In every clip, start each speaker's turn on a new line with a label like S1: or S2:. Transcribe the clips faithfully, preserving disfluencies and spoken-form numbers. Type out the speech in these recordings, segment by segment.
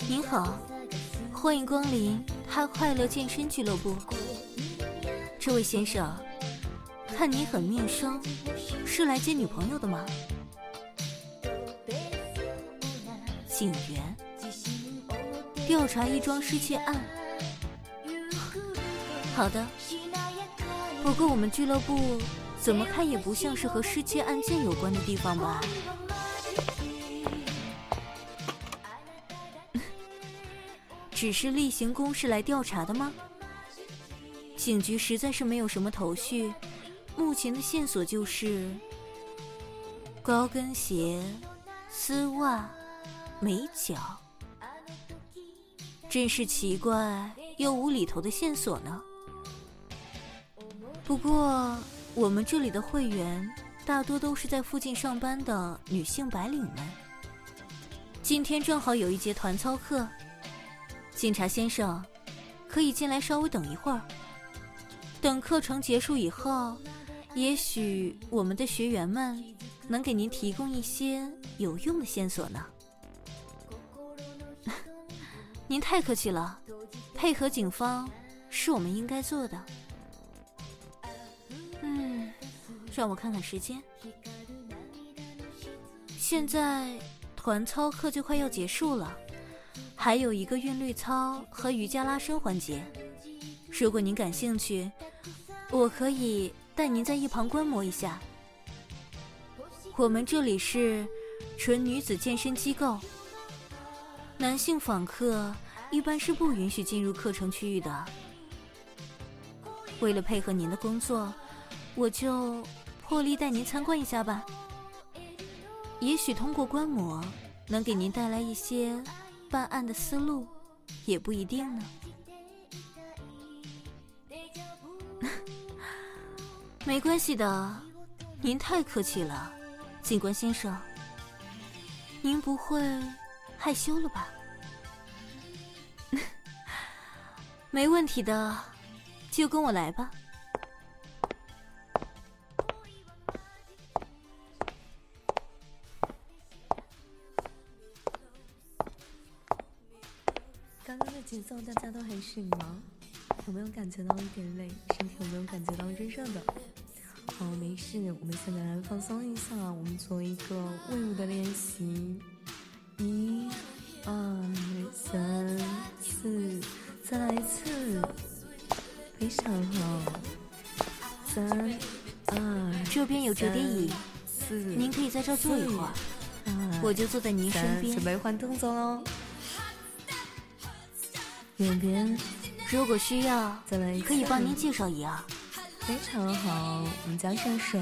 S1: 您好，欢迎光临他快乐健身俱乐部。这位先生，看你很面生，是来接女朋友的吗？警员，调查一桩失窃案。好的，不过我们俱乐部怎么看也不像是和失窃案件有关的地方吧？只是例行公事来调查的吗？警局实在是没有什么头绪，目前的线索就是高跟鞋、丝袜、美脚，真是奇怪又无厘头的线索呢。不过我们这里的会员大多都是在附近上班的女性白领们，今天正好有一节团操课，警察先生可以进来稍微等一会儿，等课程结束以后，也许我们的学员们能给您提供一些有用的线索呢。您太客气了，配合警方是我们应该做的。嗯，让我看看时间，现在团操课就快要结束了，还有一个韵律操和瑜伽拉伸环节。如果您感兴趣，我可以带您在一旁观摩一下。我们这里是纯女子健身机构，男性访客一般是不允许进入课程区域的。为了配合您的工作，我就破例带您参观一下吧。也许通过观摩能给您带来一些办案的思路，也不一定呢。没关系的，您太客气了，警官先生。您不会害羞了吧？没问题的，就跟我来吧。
S2: 刚刚的节奏大家都还适应吗？有没有感觉到一点累？身体有没有感觉到热热的？好，没事，我们现在来放松一下，我们做一个胃部的练习。一、二、三、四，再来一次，非常好。三、二，
S1: 这边有折叠椅，
S2: 四，
S1: 您可以在这儿坐一会儿，我就坐在您身边。
S2: 准备换动作喽。右边，
S1: 如果需要，
S2: 再来一次，
S1: 可以帮您介绍一二。
S2: 非常好，我们加上手。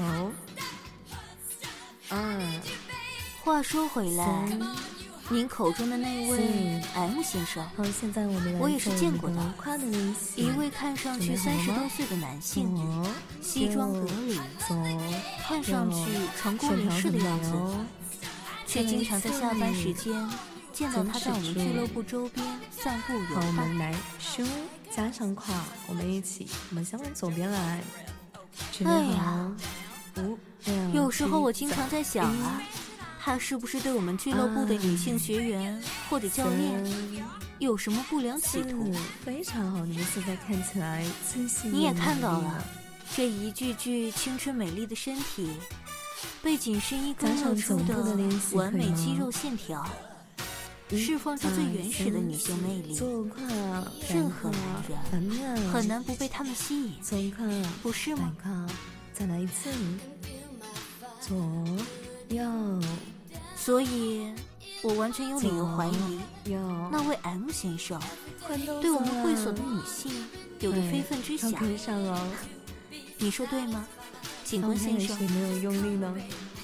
S2: 二，
S1: 话说回来，您口中的那位 M 先生，
S2: 好，现在我们来
S1: 我也是见过的，
S2: 胯的练习。
S1: 一位看上去三十多岁的男性，西装革履，看上去成功人士的样子，却经常在下班时间见到他在我们俱乐部周边散步游
S2: 好，我们
S1: 荡。
S2: 来胸加上胯，我们一起，我们先往左边来。
S1: 哎呀，
S2: 五，六，
S1: 有时候我经常在想啊，他是不是对我们俱乐部的女性学员或者教练有什么不良企图？
S2: 非常好，你们现在看起来自信。
S1: 你也看到了，这一具具青春美丽的身体，被紧身衣勾勒出的完美肌肉线条，释放出最原始的女性魅力。任何男人很难不被她们吸引，不是吗？
S2: 再来一次，左右。
S1: 所以我完全有理由怀疑那位 M 先生对我们会所的女性有着非分之想。你说对吗，警官先生？
S2: 没有用力呢，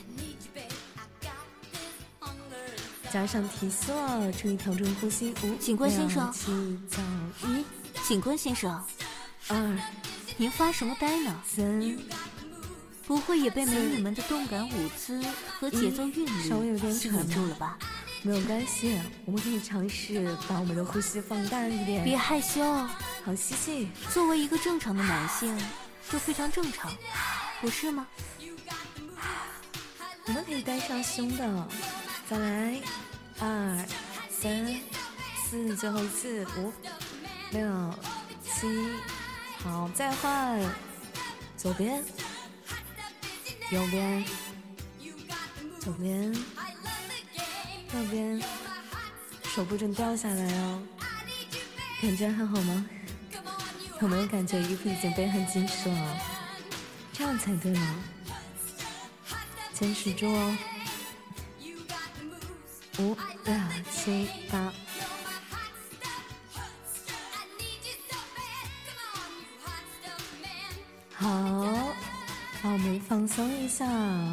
S2: 加上提速了，注意调整呼吸。五，
S1: 警官先生，
S2: 七、九、一。
S1: 警官先生，
S2: 二，
S1: 您发什么呆呢？
S2: 三，
S1: 不会也被美女们的动感舞姿和节奏韵律
S2: 稍微有点
S1: 吸引住了吧？
S2: 没有关系，我们可以尝试把我们的呼吸放大一点。
S1: 别害羞，
S2: 好，吸气。
S1: 作为一个正常的男性，就非常正常，不是吗？
S2: 我们可以带上胸的，再来，二、三、 四，最后一次，五、六、七，好，再换，左边，右边，左边，右边，手不准掉下来哦。感觉还好吗？有没有感觉衣服已经被很紧实了？这样才对吗？坚持住哦。五、六、七、八。好，让我们放松一下。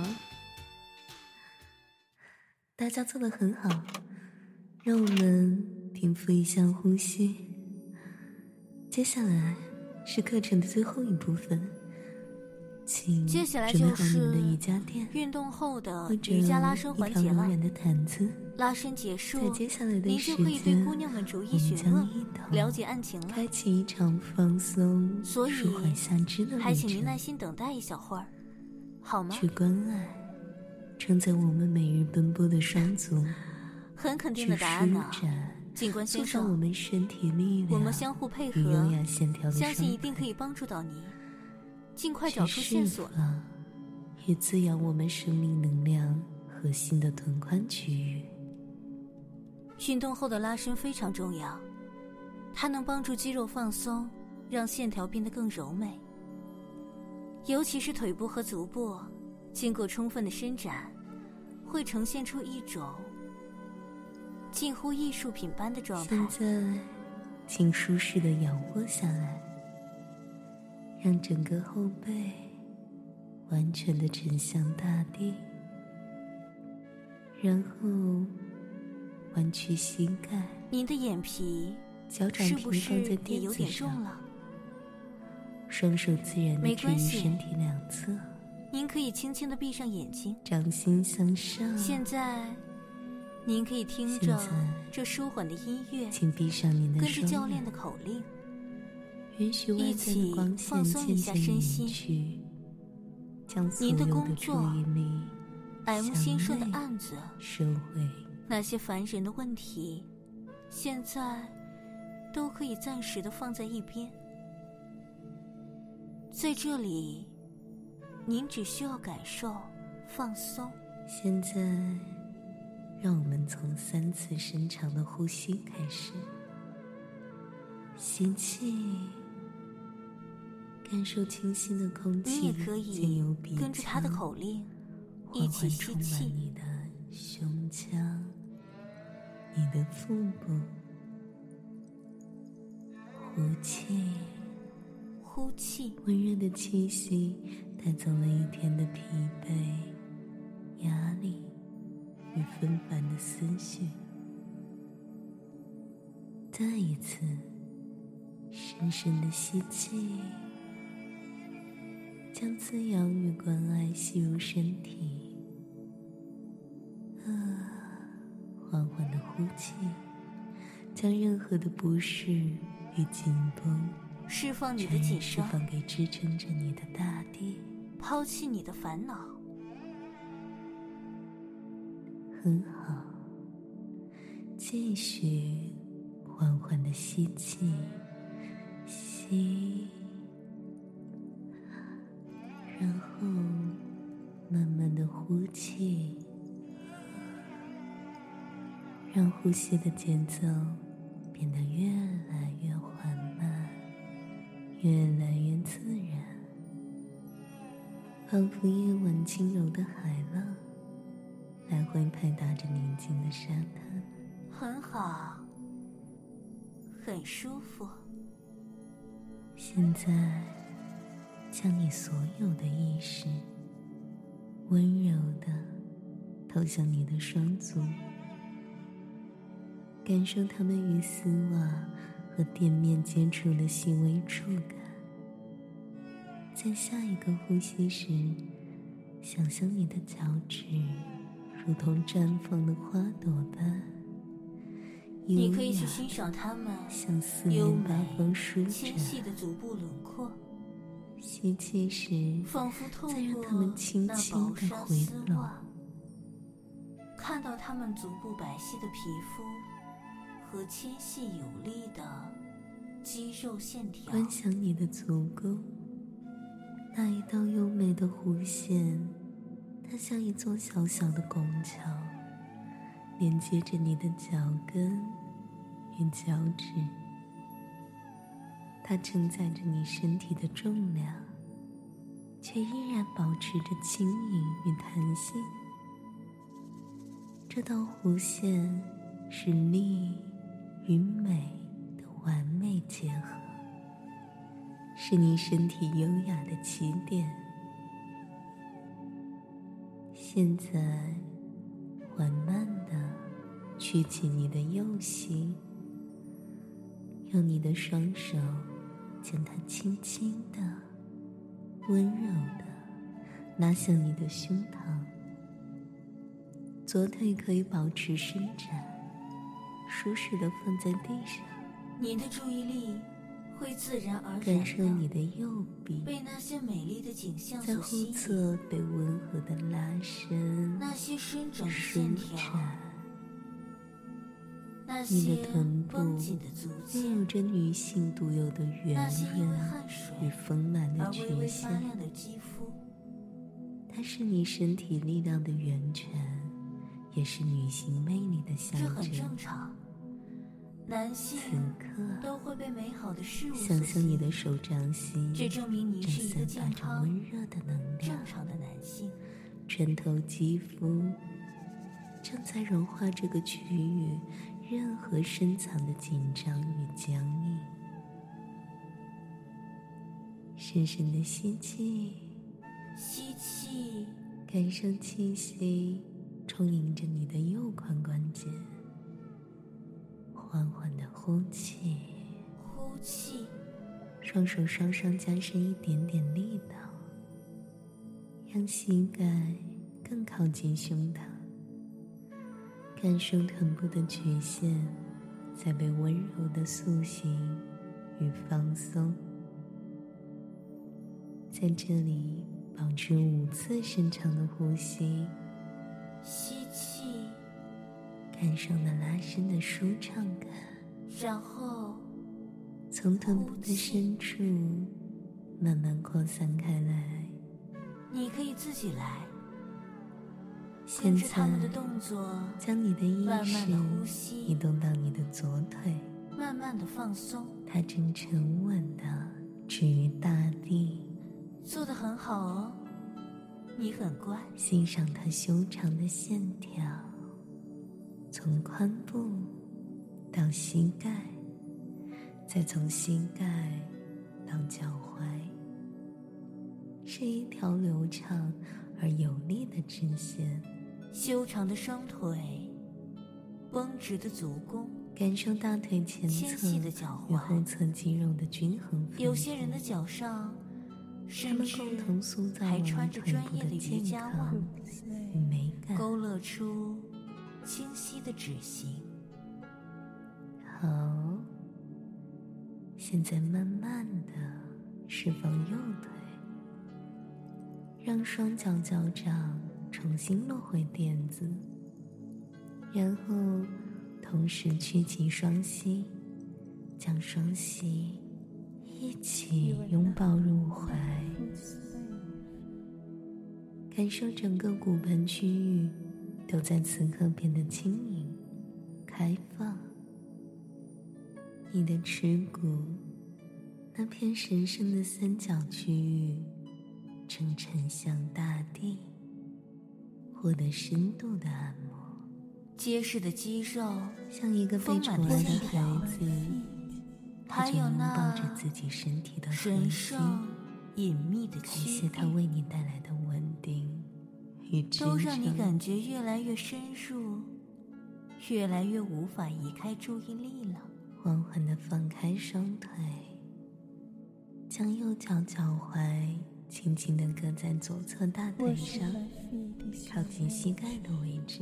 S2: 大家做得很好，让我们平复一下呼吸。接下来是课程的最后一部分，请
S1: 接下来
S2: 准备
S1: 就是
S2: 好你们的瑜伽垫，
S1: 运动后的
S2: 或者
S1: 瑜伽拉伸环节了。
S2: 一条柔软的毯子。
S1: 拉伸结束，
S2: 在接下来的
S1: 您
S2: 时
S1: 就可以对
S2: 间，
S1: 姑娘们逐一
S2: 我们
S1: 询问
S2: 将一同
S1: 了解案情了。
S2: 开启一场放松、
S1: 所以
S2: 舒缓下肢的
S1: 还
S2: 旅程，
S1: 请您耐心等待一小会儿，好吗？
S2: 去关爱承载我们每日奔波的双足，
S1: 很肯定
S2: 去
S1: 的答案呢、
S2: 舒展
S1: 警官先
S2: 塑造我
S1: 生，
S2: 们身体力量，
S1: 我们相互配合
S2: 与优雅线条的
S1: 相信一
S2: 双腿
S1: 定可以帮助到你，尽快
S2: 去
S1: 找出线
S2: 释
S1: 索。
S2: 放也滋养我们生命能量核心的臀宽区域。
S1: 运动后的拉伸非常重要，它能帮助肌肉放松，让线条变得更柔美。尤其是腿部和足部，经过充分的伸展，会呈现出一种近乎艺术品般的状态。
S2: 现在，请舒适的仰卧下来，让整个后背完全的沉向大地，然后弯曲膝盖，
S1: 您的眼皮
S2: 脚掌
S1: 是不是
S2: 平放在
S1: 也有
S2: 垫子上，
S1: 点重了？
S2: 双手自然的置于
S1: 没关系
S2: 身体两侧，
S1: 您可以轻轻地闭上眼睛。
S2: 掌心向上。
S1: 现在，您可以听着
S2: 现在
S1: 这舒缓的音乐，
S2: 请闭上您的
S1: 跟
S2: 双眼，
S1: 着教练的口令，
S2: 允许外在的光线
S1: 放松一下
S2: 渐渐
S1: 身心
S2: 隐去，将所
S1: 您的
S2: 有的
S1: 工作
S2: 注意力
S1: M
S2: 向
S1: 先生的
S2: 内
S1: 案子，
S2: 收回。
S1: 那些烦人的问题，现在都可以暂时的放在一边。在这里，您只需要感受放松。
S2: 现在，让我们从三次深长的呼吸开始。吸气，感受清新的空
S1: 你
S2: 气
S1: 也可
S2: 经由鼻
S1: 以跟着他的
S2: 腔
S1: 口令一
S2: 缓
S1: 起吸
S2: 缓充满
S1: 气，
S2: 你的胸腔、你的腹部。呼气，
S1: 呼气，
S2: 温热的气息带走了一天的疲惫、压力与纷繁的思绪。再一次深深的吸气，将滋养与关爱吸入身体。啊，缓缓的呼气，将任何的不适与紧绷
S1: 释放你的
S2: 全
S1: 紧
S2: 然释
S1: 张，
S2: 放给支撑着你的大地。
S1: 抛弃你的烦恼。
S2: 很好，继续缓缓的吸气，吸，然后慢慢的呼气，让呼吸的节奏变得越来越缓慢，越来越自然，仿佛夜晚轻柔的海浪来回拍打着宁静的沙滩。
S1: 很好，很舒服。
S2: 现在，将你所有的意识温柔地投向你的双足，感受它们与丝袜和垫面接触的细微触感。在下一个呼吸时，想象你的脚趾如同绽放的花朵般，
S1: 你可以去欣赏它们
S2: 向四
S1: 优
S2: 面八
S1: 美
S2: 方舒
S1: 纤
S2: 展。
S1: 细的足部轮廓，
S2: 吸气时，
S1: 仿佛透
S2: 再让
S1: 过
S2: 它们轻
S1: 那
S2: 轻
S1: 薄纱
S2: 地回拢。
S1: 丝袜，看到它们足部白皙的皮肤和纤细有力的肌肉线条。
S2: 观想你的足弓，那一道优美的弧线，它像一座小小的拱桥，连接着你的脚跟与脚趾。它承载着你身体的重量，却依然保持着轻盈与弹性。这道弧线是力与美的完美结合，是你身体优雅的起点。现在缓慢地举起你的右膝，用你的双手将它轻轻地温柔地拉向你的胸膛，左腿可以保持伸展，舒适地放在地上。
S1: 你的注意力会自然而然
S2: 感受你的右臂
S1: 被那些美丽的景象
S2: 在后
S1: 所吸引，
S2: 侧被温和地拉伸、
S1: 那些伸展的
S2: 舒
S1: 线条，
S2: 展。
S1: 那
S2: 你的
S1: 些
S2: 臀部
S1: 绷紧的足
S2: 拥有
S1: 尖，
S2: 着女性独有的圆
S1: 那些因为
S2: 润
S1: 汗水
S2: 与丰满的
S1: 而微微
S2: 曲线，
S1: 发亮的肌肤，
S2: 它是你身体力量的源泉，也是女性魅力的象
S1: 这很正
S2: 征。
S1: 常。男性
S2: 此刻，
S1: 都会被美好的事物所
S2: 想
S1: 吸引，
S2: 象你的手掌心
S1: 这证明你
S2: 正
S1: 是一个
S2: 散发着
S1: 健康、
S2: 温热的能量，
S1: 正常的男性。
S2: 穿透肌肤，正在融化这个区域任何深藏的紧张与僵硬。深深的吸气，
S1: 吸气，
S2: 感受气息充盈着你的右髋关节，缓缓的呼气，
S1: 呼气，
S2: 双手稍稍加深一点点力道，让膝盖更靠近胸膛，感受臀部的曲线在被温柔的塑形与放松。在这里保持五次深长的呼吸，
S1: 吸气，
S2: 感受那拉伸的舒畅感，
S1: 然后
S2: 从臀部的深处慢慢扩散开来。
S1: 你可以自己来，
S2: 现在
S1: 跟着他们的动作，
S2: 将你的意
S1: 慢慢
S2: 识
S1: 地呼吸
S2: 移动到你的左腿，
S1: 慢慢的放松。
S2: 它正沉稳地置于大地，
S1: 做得很好哦，你很乖。
S2: 欣赏它修长的线条，从髋部到膝盖，再从膝盖到脚踝，是一条流畅而有力的直线。
S1: 修长的双腿，绷直的足弓，
S2: 感受大腿前
S1: 纤
S2: 侧
S1: 细的脚
S2: 与后
S1: 踝。
S2: 侧肌肉的均衡分布。
S1: 有些人的脚上，
S2: 它
S1: 甚至
S2: 们共同塑造
S1: 还
S2: 了
S1: 穿着专
S2: 腿部
S1: 业的瑜
S2: 健
S1: 伽袜
S2: 康，与美感。
S1: 勾勒出清晰的指型。
S2: 好，现在慢慢的释放右腿，让双脚脚掌重新落回垫子，然后同时屈起双膝，将双膝一起拥抱入怀，感受整个骨盆区域都在此刻变得轻盈、开放。你的耻骨那片神圣的三角区域正沉向大地，获得深度的按摩，
S1: 结实的肌肉，
S2: 像一个被宠爱的孩子，他
S1: 还
S2: 正拥抱
S1: 有那
S2: 着自己身体的核
S1: 神
S2: 心，
S1: 圣、隐秘的
S2: 感
S1: 区
S2: 谢它
S1: 域，
S2: 为你带来的稳定与支
S1: 都让你
S2: 撑。
S1: 感觉越来越深入，越来越无法移开注意力了。
S2: 缓缓地放开双腿，将右脚脚踝轻轻地搁在左侧大腿上，靠近膝盖的位置。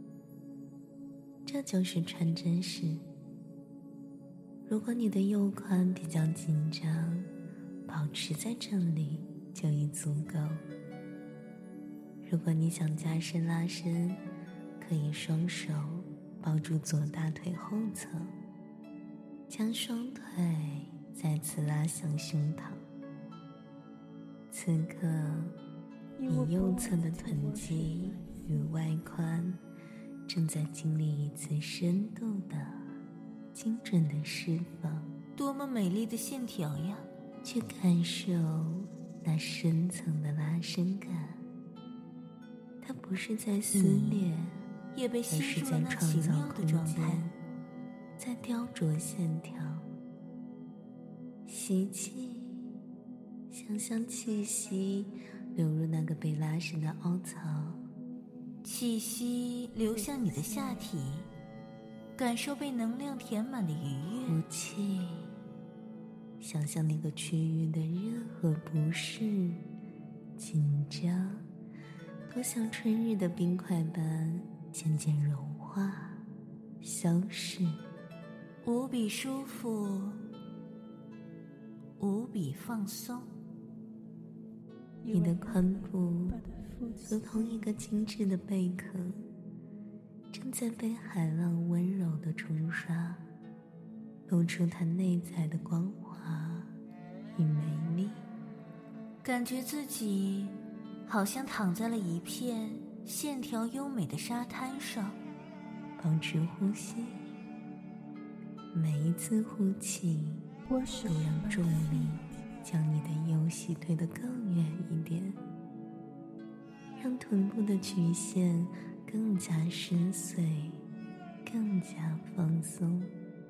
S2: 这就是穿针式。如果你的右髋比较紧张，保持在这里就已足够。如果你想加深拉伸，可以双手抱住左大腿后侧，将双腿再次拉向胸膛。此刻，你右侧的臀肌与外胯正在经历一次深度的、精准的释放。
S1: 多么美丽的线条呀！
S2: 去感受那深层的拉伸感，它不是在撕裂，
S1: 也被吸
S2: 而是
S1: 入了那
S2: 在创造
S1: 奇妙的
S2: 空
S1: 状态。
S2: 间，在雕琢线条。吸气，想象气息流入那个被拉伸的凹槽，
S1: 气息流向你的下体，感受被能量填满的愉悦。
S2: 呼气，想象那个区域的任何不适、紧张，都像春日的冰块般渐渐融化、消逝，
S1: 无比舒服，无比放松。
S2: 你的髋部如同一个精致的贝壳，正在被海浪温柔地冲刷，露出它内在的光滑与美丽。
S1: 感觉自己好像躺在了一片线条优美的沙滩上。
S2: 保持呼吸，每一次呼气都让重力将你的右膝推得更远一点，让臀部的曲线更加深邃，更加放松。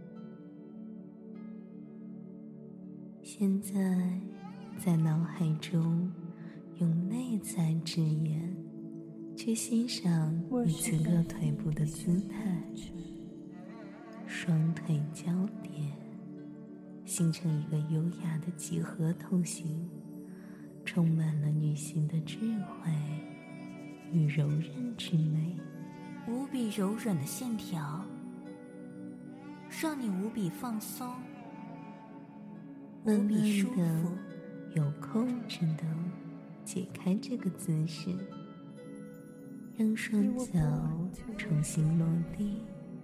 S2: 现在在脑海中用内在之眼去欣赏你此刻腿部的姿态，双腿交叠，形成一个优雅的几何头形，充满了女性的智慧与柔韧之美。
S1: 无比柔软的线条，让你无比放松，无
S2: 慢
S1: 比舒
S2: 慢的
S1: 服。
S2: 有控制的解开这个姿势，让双脚重新落地，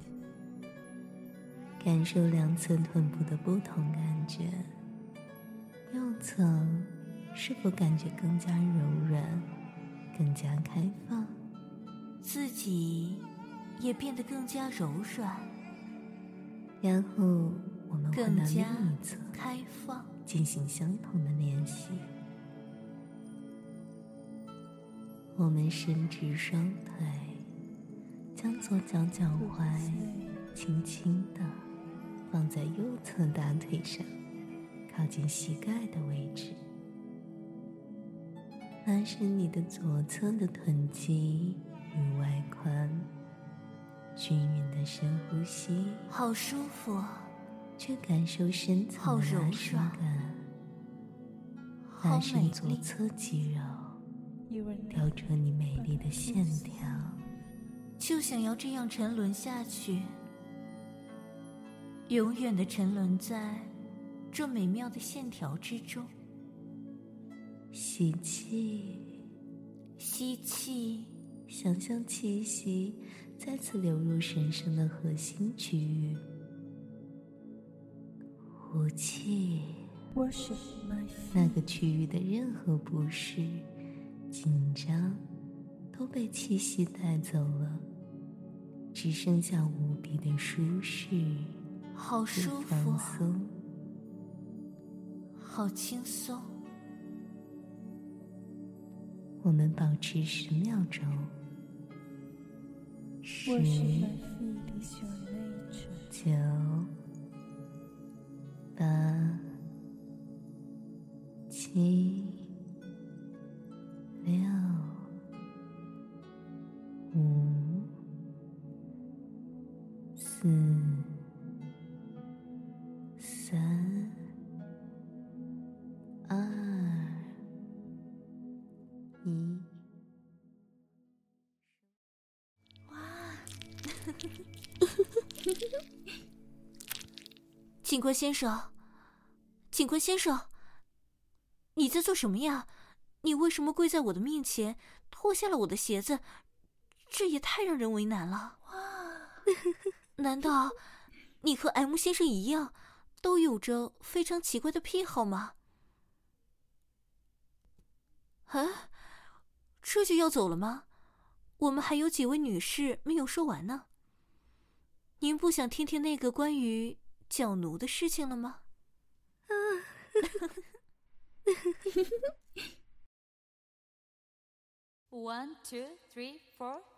S2: 感受两侧臀部的不同感觉。右侧是否感觉更加柔软，更加开放？
S1: 自己也变得更加柔软，
S2: 然后我们换到另
S1: 更加
S2: 一侧，
S1: 开放。
S2: 进行相同的练习。我们伸直双腿，将左脚脚踝轻轻地放在右侧大腿上，靠近膝盖的位置。拉伸你的左侧的臀肌与外胯，均匀的深呼吸，
S1: 好舒服啊！
S2: 去感受深层的拉伸感，拉
S1: 好美
S2: 伸左
S1: 丽，
S2: 侧肌肉，雕琢你美丽的线条。
S1: 就想要这样沉沦下去，永远的沉沦在这美妙的线条之中。
S2: 吸气，
S1: 吸气，
S2: 想象气息再次流入身上的核心区域。呼气，那个区域的任何不适、紧张都被气息带走了，只剩下无比的舒适
S1: 好舒
S2: 与
S1: 服
S2: 放松。
S1: 好轻松。
S2: 我们保持十秒钟。十、九、八、七、六、五、四、三、二、一。
S1: 警官先生，警官先生，你在做什么呀？你为什么跪在我的面前，脱下了我的鞋子？这也太让人为难了。 难道你和 M 先生一样，都有着非常奇怪的癖好吗？啊，这就要走了吗？我们还有几位女士没有说完呢。您不想听听那个关于脚奴的事情了吗？
S3: One, two, three, four.